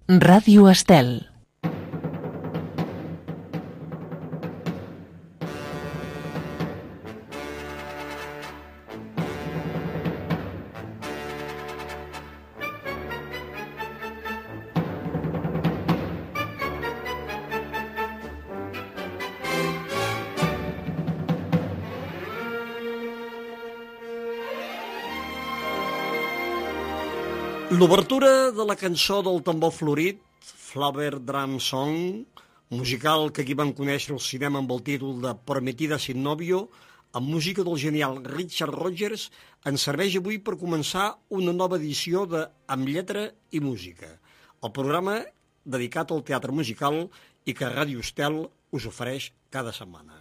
Ràdio Estel. L'obertura de la cançó del tambor florit, Flower Drum Song, musical que aquí vam conèixer al cinema amb el títol de Prometida sin novio, amb música del genial Richard Rodgers, ens serveix avui per començar una nova edició de Amb lletra i música, el programa dedicat al teatre musical i que Ràdio Estel us ofereix cada setmana.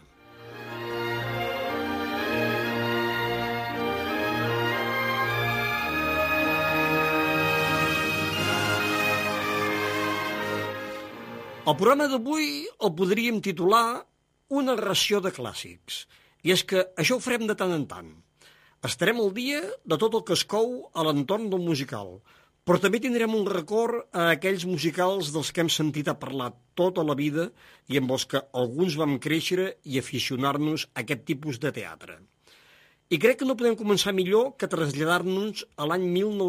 El programa d'avui el podríem titular Una ració de clàssics, i és que això ho farem de tant en tant. Estarem al dia de tot el que es cou a l'entorn del musical, però també tindrem un record a aquells musicals dels que hem sentit a parlar tota la vida i amb els que alguns vam créixer i aficionar-nos a aquest tipus de teatre. I crec que no podem començar millor que traslladar-nos a l'any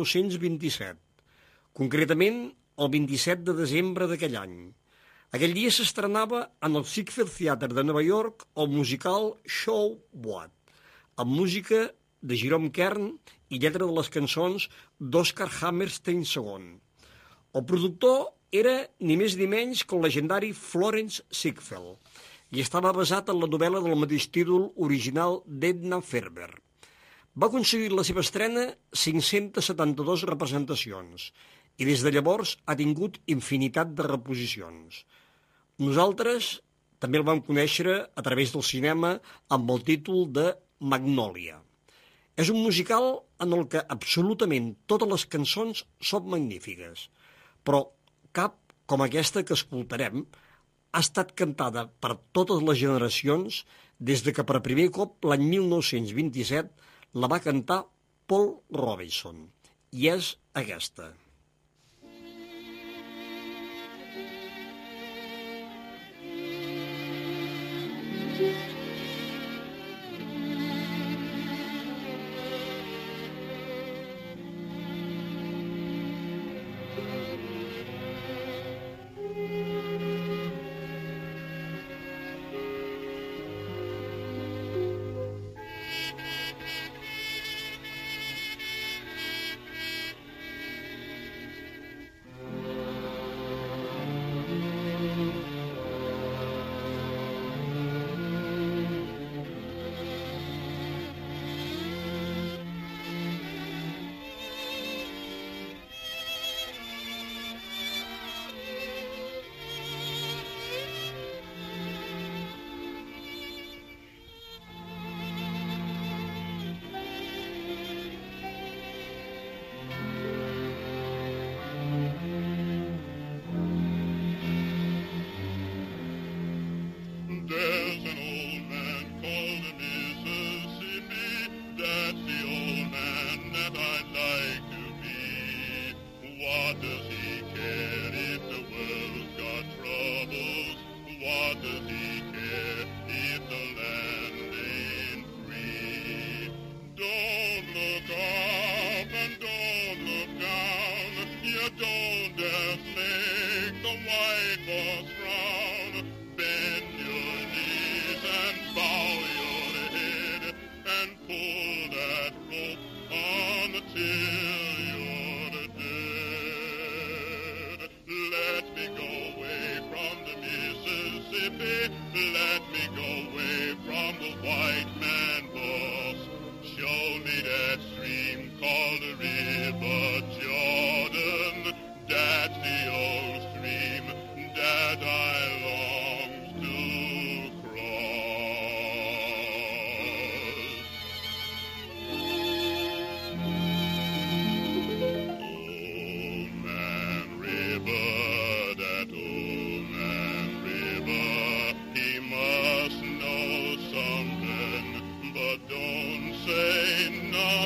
1927, concretament el 27 de desembre d'aquell any. Aquell dia s'estrenava en el Ziegfeld Theatre de Nova York el musical Show What, amb música de Jerome Kern i lletra de les cançons d'Oscar Hammerstein II. El productor era ni més ni menys que el legendari Florence Ziegfeld i estava basat en la novel·la del mateix títol original d'Edna Ferber. Va aconseguir la seva estrena 572 representacions i des de llavors ha tingut infinitat de reposicions. Nosaltres també el vam conèixer a través del cinema amb el títol de Magnolia. És un musical en el que absolutament totes les cançons són magnífiques, però cap, com aquesta que escoltarem, ha estat cantada per totes les generacions des de que per primer cop l'any 1927 la va cantar Paul Robeson, i és aquesta.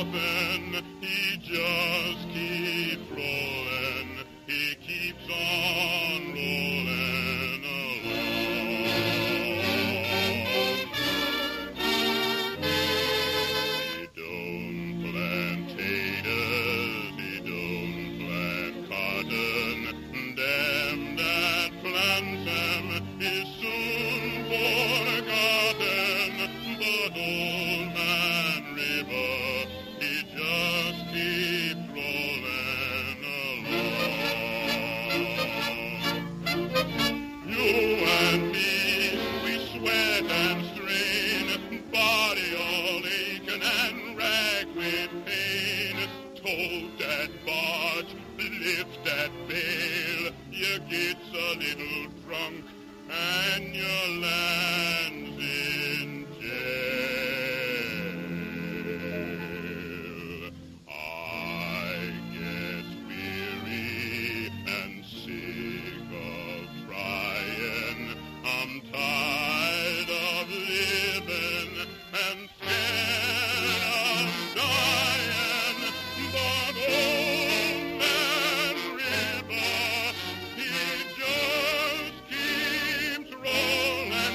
Just keep rolling, he keeps on. gets a little drunk and your land's in jail. I get weary and sick of trying. I'm tired of living and scared of dying. But old man River, he just keeps rolling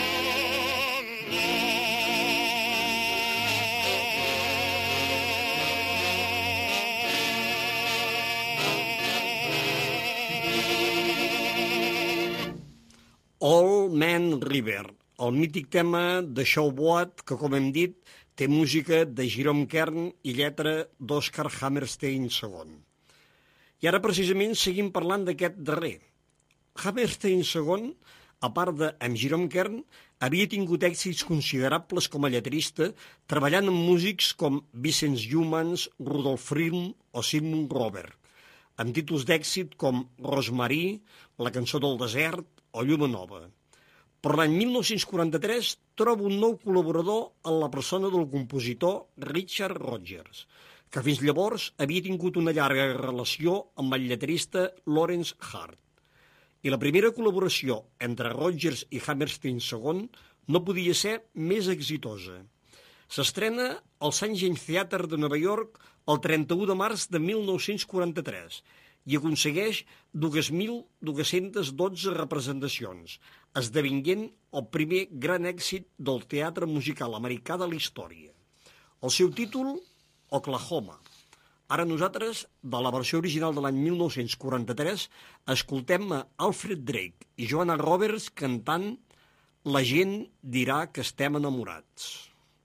Old Man River, el mític tema de Showboat que, com hem dit, té música de Jerome Kern i lletra d'Oscar Hammerstein II. I ara precisament seguim parlant d'aquest darrer. Hammerstein II, a part de amb Jerome Kern, havia tingut èxits considerables com a lletrista, treballant amb músics com Vincent Youmans, Rudolf Firm o Simon Robert, amb títols d'èxit com Rosemary, La cançó del desert o Lluna nova. Però l'any 1943 troba un nou col·laborador en la persona del compositor Richard Rodgers, que fins llavors havia tingut una llarga relació amb el lletrista Lawrence Hart. I la primera col·laboració entre Rodgers i Hammerstein II no podia ser més exitosa. S'estrena al St. James Theatre de Nova York el 31 de març de 1943 i aconsegueix 2.212 representacions, esdevinguent el primer gran èxit del teatre musical americà de la història. El seu títol, Oklahoma. Ara nosaltres, de la versió original de l'any 1943, escoltem a Alfred Drake i Joanna Roberts cantant La gent dirà que estem enamorats.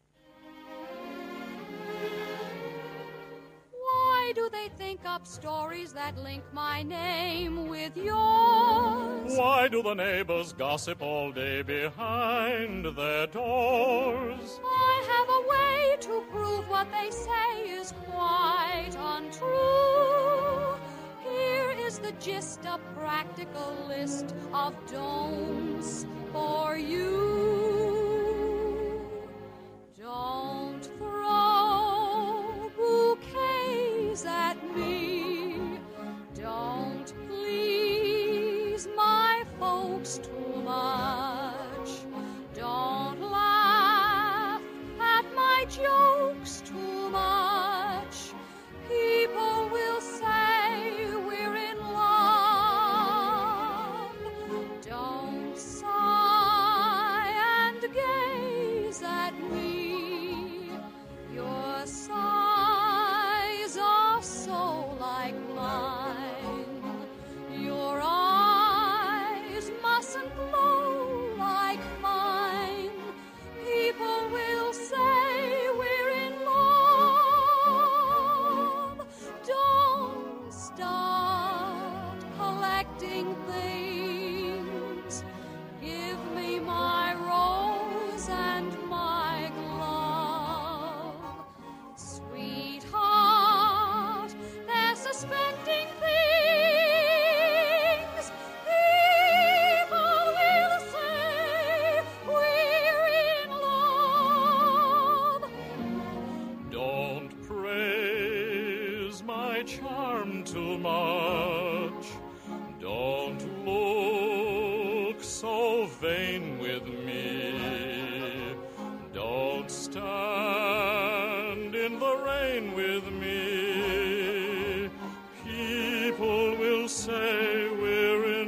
Why do they think up stories that link my name with yours? Why do the neighbors gossip all day behind their doors? I have a way to prove what they say is quite untrue. Here is the gist, a practical list of don'ts for you. Don't throw bouquets at me. Don't please my folks too much. Don't laugh at my jokes too much. People will say we're in love. Don't sigh and gaze at me. Your sighs are so like mine. Your eyes mustn't glow like mine. People will say we're in love. Don't start collecting things. Give me my rose and my glove. Sweetheart, they're suspecting things. People will say we're in love. Don't praise my charm too much. Don't look so vain with me. Don't stand in the rain with me. People will say we're in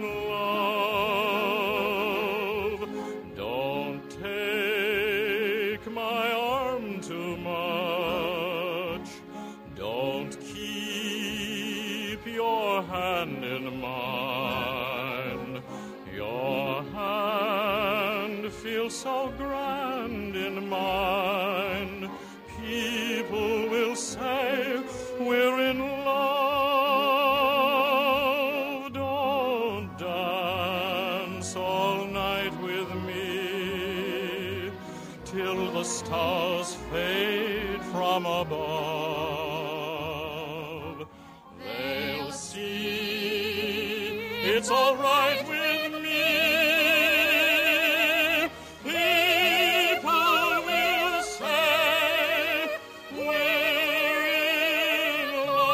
love. Don't take my arm too much. Don't keep your hand in mine. Your hand feels so grand in mine. People will say we're in love. Don't dance all night with me till the stars fade from above. They'll see it's all right with me. People will say we're in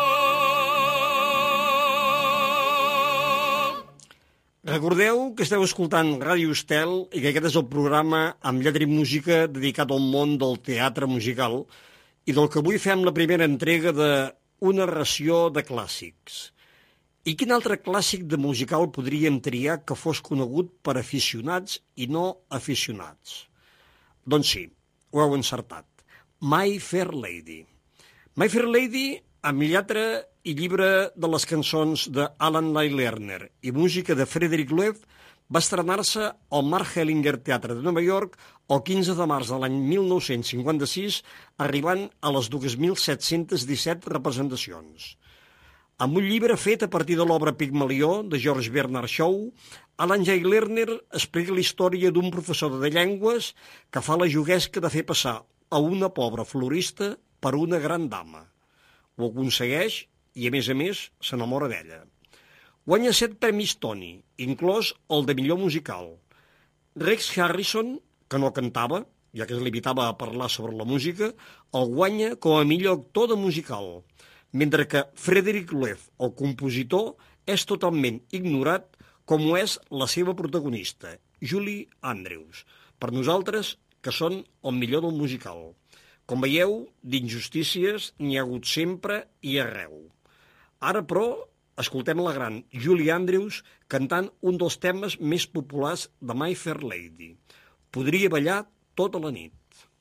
love. Recordeu que esteu escoltant Ràdio Estel i que aquest és el programa amb lletra i música dedicat al món del teatre musical i del que avui fem la primera entrega d'una ració de clàssics. I quin altre clàssic de musical podríem triar que fos conegut per aficionats i no aficionats? Doncs sí, ho heu encertat. My Fair Lady. My Fair Lady, amb lletra i llibre de les cançons d'Alan Lai Lerner i música de Frederick Loewe, va estrenar-se al Mark Hellinger Teatre de Nova York el 15 de març de l'any 1956, arribant a les 2.717 representacions. Amb un llibre fet a partir de l'obra Pigmalió, de George Bernard Shaw, Alan J. Lerner explica la història d'un professor de llengües que fa la juguesca de fer passar a una pobra florista per una gran dama. Ho aconsegueix i, a més, s'enamora d'ella. Guanya 7 premis Tony, inclòs el de millor musical. Rex Harrison, que no cantava, ja que es limitava a parlar sobre la música, el guanya com a millor actor de musical, mentre que Frederick Loewe, el compositor, és totalment ignorat, com ho és la seva protagonista, Julie Andrews, per nosaltres, que són el millor del musical. Com veieu, d'injustícies n'hi ha hagut sempre i arreu. Ara, però, escoltem la gran Julie Andrews cantant un dels temes més populars de My Fair Lady. Podria ballar tota la nit.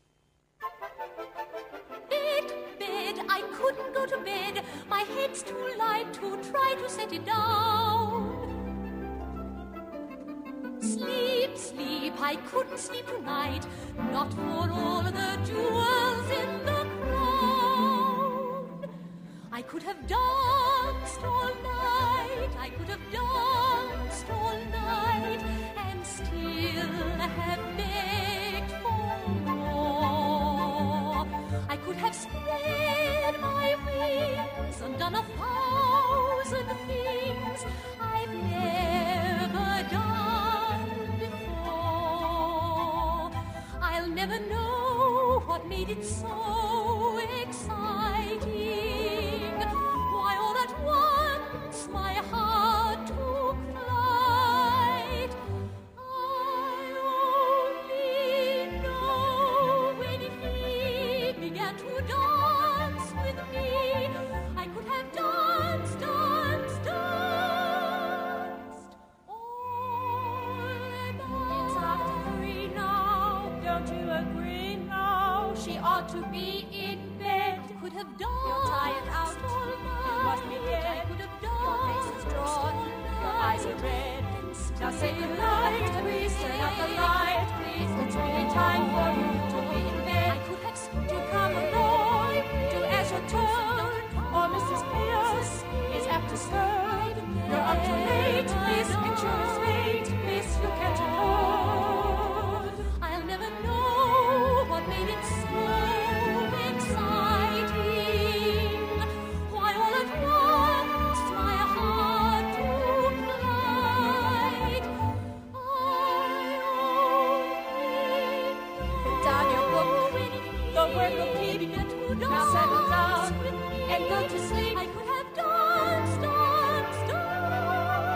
My head's too light to try to set it down. Sleep, sleep, I couldn't sleep tonight, not for all the jewels in the crown. I could have danced all night, I could have danced all night, and still have begged for more. I could have spread my wings and done 1,000 things I've never done before. I'll never know what made it so exciting, why all at once my heart took flight. I only know when he began to dance with me, I could have danced, danced, danced all night. It's after 3 now, don't you agree now? She ought to be in bed. Could have danced. You're tired out, you must be dead. I could have danced. Your face is drawn, your eyes are red. Now say goodnight, please turn out the light. Please, it's really time for you to be in bed. I could have to come along, to ask your turn, or Mrs. Pierce is apt to stir. You're up too late, this picture is fate, miss, you can't afford. I'll never know what made it so exciting, why all at once my heart took flight. Put down your book, the work will keep you to now settle down and go to sleep. I could have danced, danced, danced.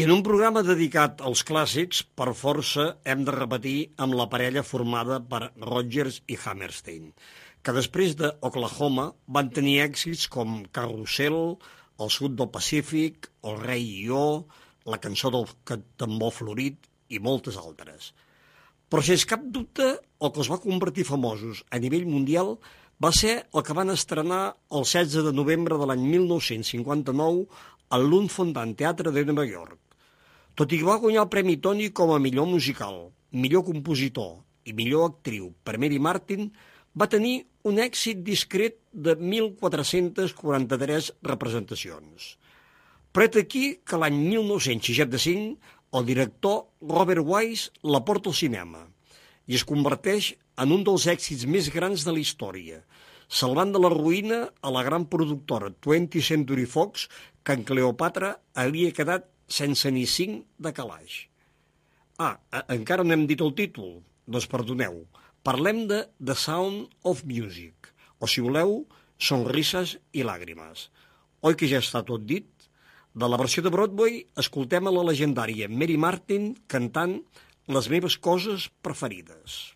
I en un programa dedicat als clàssics, per força hem de repetir amb la parella formada per Rodgers i Hammerstein, que després de Oklahoma van tenir èxits com Carrusel, El sud del Pacífic, El rei i jo, La cançó del tambor florit i moltes altres. Però sense cap dubte, el que els va convertir famosos a nivell mundial va ser el que van estrenar el 16 de novembre de l'any 1959 al Lunt-Fontanne Teatre de Nova York. Tot i que va guanyar el Premi Tony com a millor musical, millor compositor i millor actriu per Mary Martin, va tenir un èxit discret de 1.443 representacions. Però és aquí que l'any 1965 el director Robert Wise la porta al cinema i es converteix en un dels èxits més grans de la història, salvant de la ruïna a la gran productora 20th Century Fox, que en Cleopatra havia quedat sense ni 5 de calaix. Encara no hem dit el títol? Doncs perdoneu. Parlem de The Sound of Music, o si voleu, Sonrises i làgrimes. Oi que ja està tot dit? De la versió de Broadway escoltem a la legendària Mary Martin cantant Les meves coses preferides.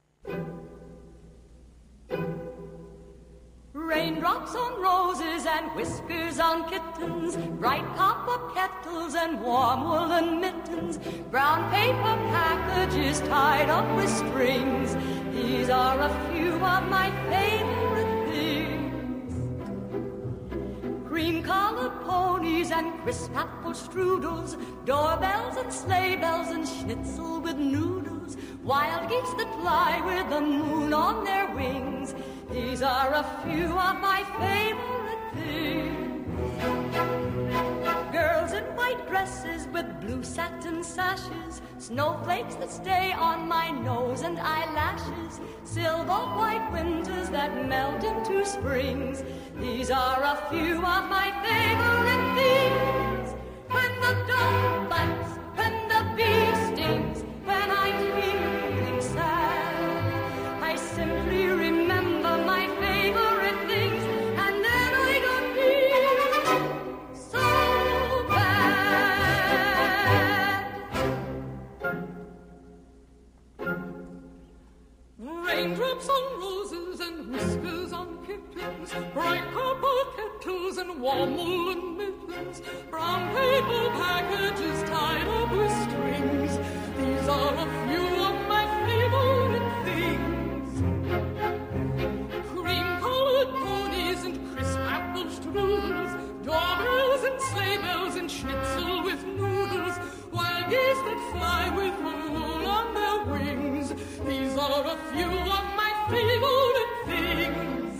Raindrops on roses and whiskers on kittens, bright copper kettles and warm woolen mittens, brown paper packages tied up with strings. These are a few of my favorite things. Cream-colored ponies and crisp apple strudels, doorbells and sleigh bells and schnitzel with noodles, wild geese that fly with the moon on their wings. These are a few of my favorite things. Girls in white dresses with blue satin sashes, snowflakes that stay on my nose and eyelashes, silver white winters that melt into springs. These are a few of my favorite things. When the dog bites, when the bee stings, when I'm feeling sad, I simply remember my favorite things, and then I don't feel so bad. Raindrops on roses and whiskers on kittens, bright copper kettles and warm woolen mittens, brown paper packages tied up with strings. These are a few of my favorite things. Cream-colored ponies and crisp apple strudels, doorbells and sleigh bells and schnitzel with noodles, wild geese that fly with the moon on their wings. These are a few of my favorite things.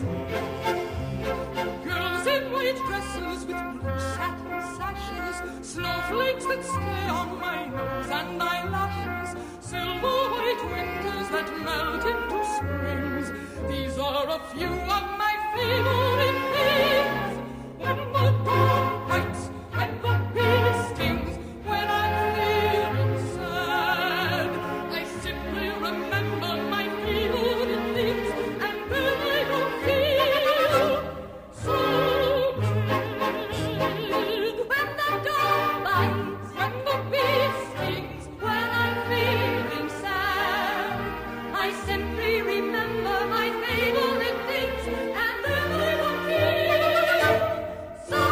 Girls in white dresses with blue satin sashes, snowflakes that stay on my nose and eyelashes, silver white winters that melt into springs. These are a few of my favorite things. When the dog bites and the bee stings, when I'm feeling sad, I simply remember my favorite things, and then I don't feel so bad. When the dog bites, when the bee stings, when I'm feeling sad, I simply remember my favorite things, and then I don't feel so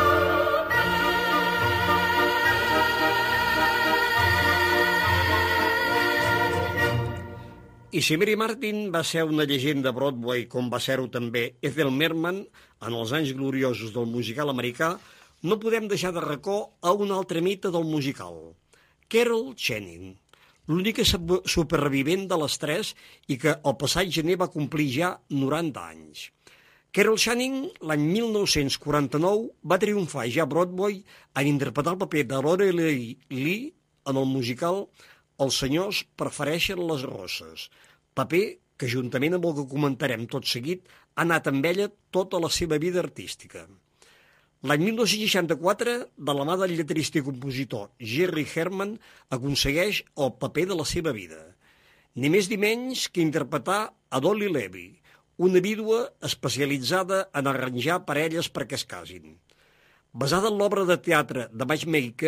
bad. I si Mary Martin va ser una llegenda Broadway com va ser-ho també Ethel Merman en els anys gloriosos del musical americà, no podem deixar de racó a un altre mite del musical, Carol Channing, l'única supervivent de les tres i que el passat gener va complir ja 90 anys. Carol Channing, l'any 1949, va triomfar ja a Broadway en interpretar el paper de Lorelei Lee en el musical Els senyors prefereixen les roses, paper que, juntament amb el que comentarem tot seguit, ha anat amb ella tota la seva vida artística. L'any 1964, de la mà del lletrista i compositor Jerry Herman, aconsegueix el paper de la seva vida. Ni més ni menys que interpretar a Dolly Levy, una vídua especialitzada en arranjar parelles perquè es casin. Basada en l'obra de teatre de Matchmaker,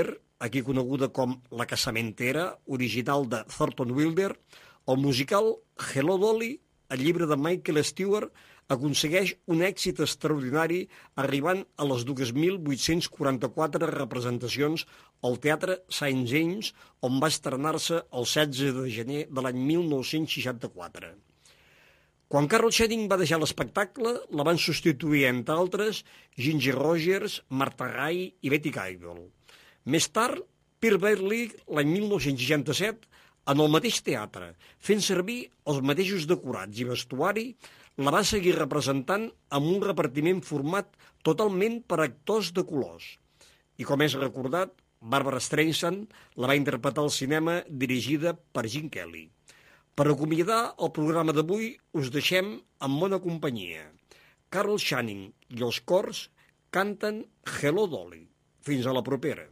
aquí coneguda com La casamentera, original de Thornton Wilder, el musical Hello Dolly, el llibre de Michael Stewart, aconsegueix un èxit extraordinari arribant a les 2.844 representacions al Teatre St. James, on va estrenar-se el 16 de gener de l'any 1964. Quan Carol Channing va deixar l'espectacle, la van substituir, entre altres, Ginger Rogers, Martha Raye i Betty Grable. Més tard, Pearl Bailey, l'any 1967, en el mateix teatre, fent servir els mateixos decorats i vestuari, la va seguir representant amb un repartiment format totalment per actors de colors. I com és recordat, Barbara Streisand la va interpretar al cinema dirigida per Gene Kelly. Per acomiadar el programa d'avui us deixem en bona companyia. Carol Channing i els cors canten Hello Dolly. Fins a la propera.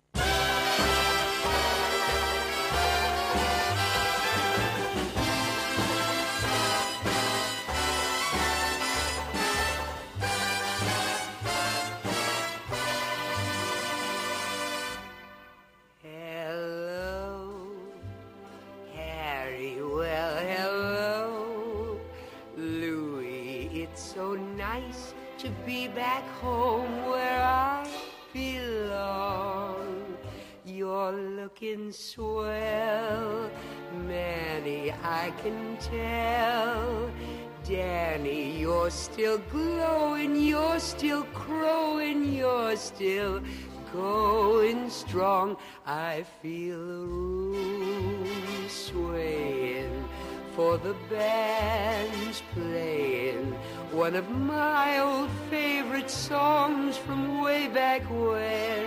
To be back home where I belong. You're looking swell, Manny, I can tell. Danny, you're still glowing, you're still crowing, you're still going strong. I feel the room swaying, for the band's playing one of my old favorite songs from way back when.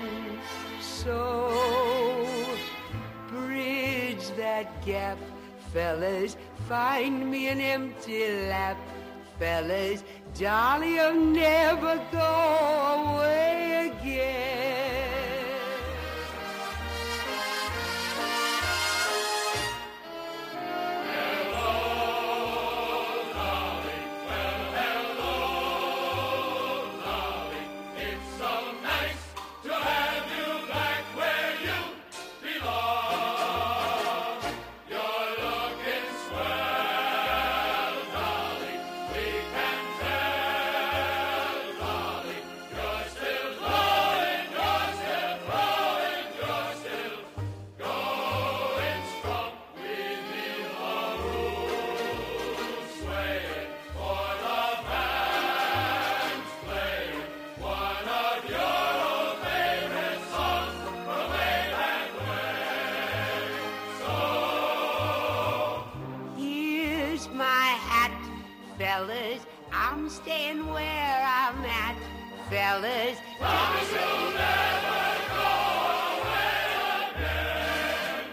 So bridge that gap, fellas, find me an empty lap, fellas, Dolly'll never go away again. Fellas, I'm staying where I'm at, fellas. Promise you'll never go away again.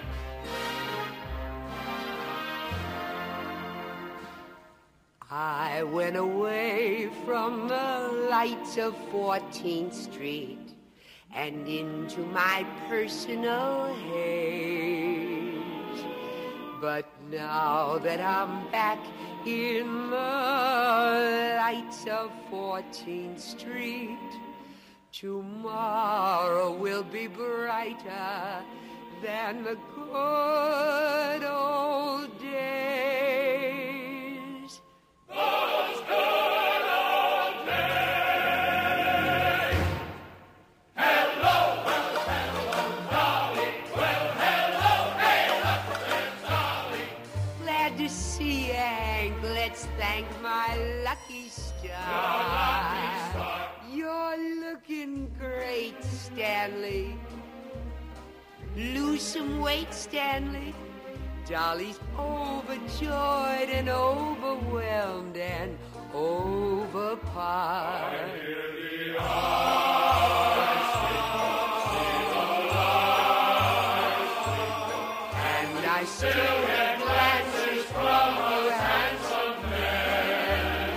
I went away from the lights of 14th Street and into my personal haze. But now that I'm back in the lights of 14th Street, tomorrow will be brighter than the good old days. Those good old days. Hello, well, hello, Dolly. Well, hello, hey, up there's Dolly. Glad to see you, Hank. Let's thank my lucky star. You're looking great, Stanley. Lose some weight, Stanley. Dolly's overjoyed and overwhelmed and overpowered. I hear the eyes and I still get glances from you, handsome men.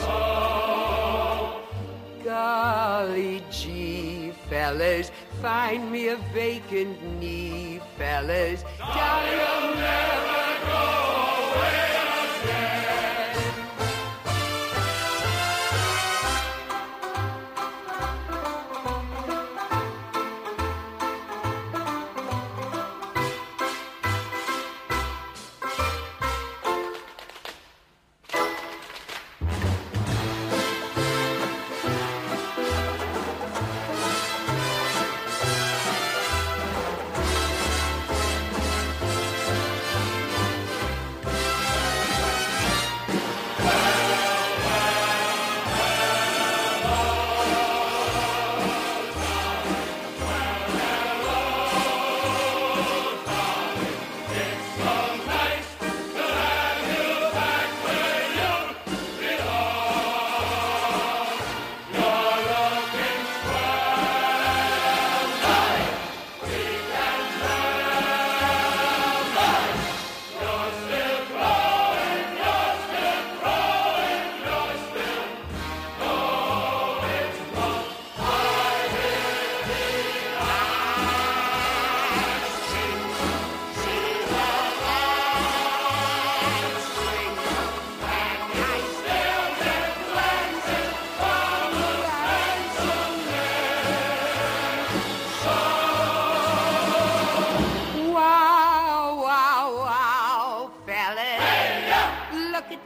So, golly gee, fellas, find me a vacant knee, fellas. Dolly'll never go away again.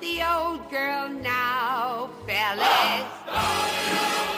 the old girl now, fellas.